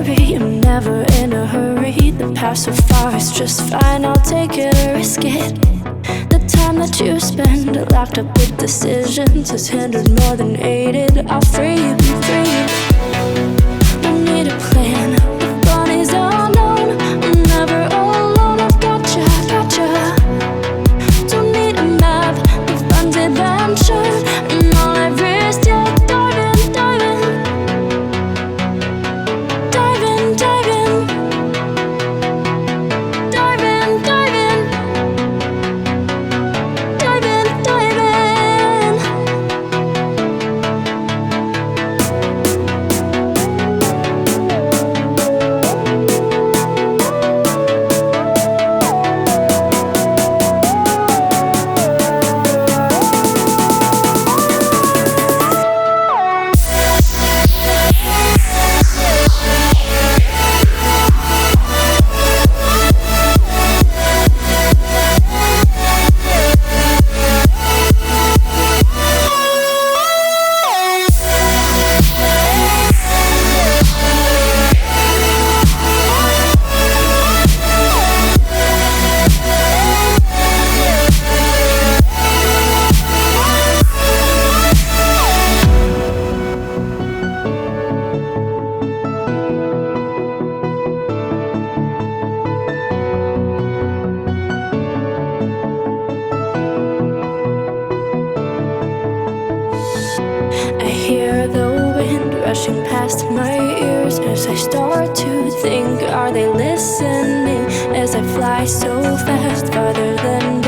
worry, I'm never in a hurry. The past so far is just fine, I'll take it or risk it. The time that you spend locked up with decisions has hindered more than aided. I'll free you, free you. Don't need a plan, the fun is unknown. I'm never alone, I've gotcha, gotcha. Don't need a map, the fun's adventure. And all I've risked, yeah, diving, diving. Diving, diving. Diving, diving. Diving, diving. I hear the wind rushing past my ears as I start to think, are they listening? As I fly so fast, farther than